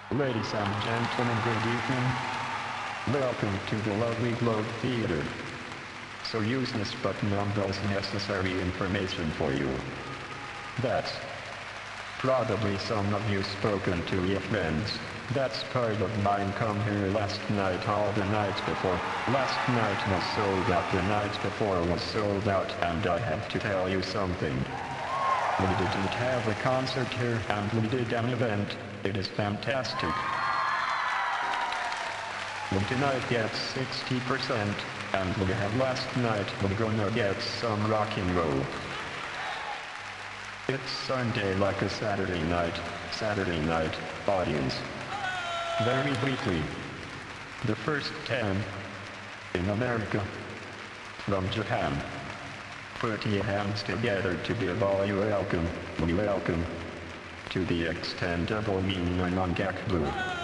Ladies and gentlemen, good evening. Welcome to the lovely Globe Theater. So useless but nonetheless necessary information for you. That's probably some of you spoken to your friends. That's part of mine come here last night all the nights before. Last night was sold out, the night before was sold out, and I have to tell you something. We didn't have a concert here and we did an event. It is fantastic. Well, tonight gets 60% and we have last night we're gonna get some rock and roll. It's Sunday like a Saturday night audience. Very briefly, the first 10 in America from Japan. Put your hands together to give all you welcome to the extendable meaning on Gakbu.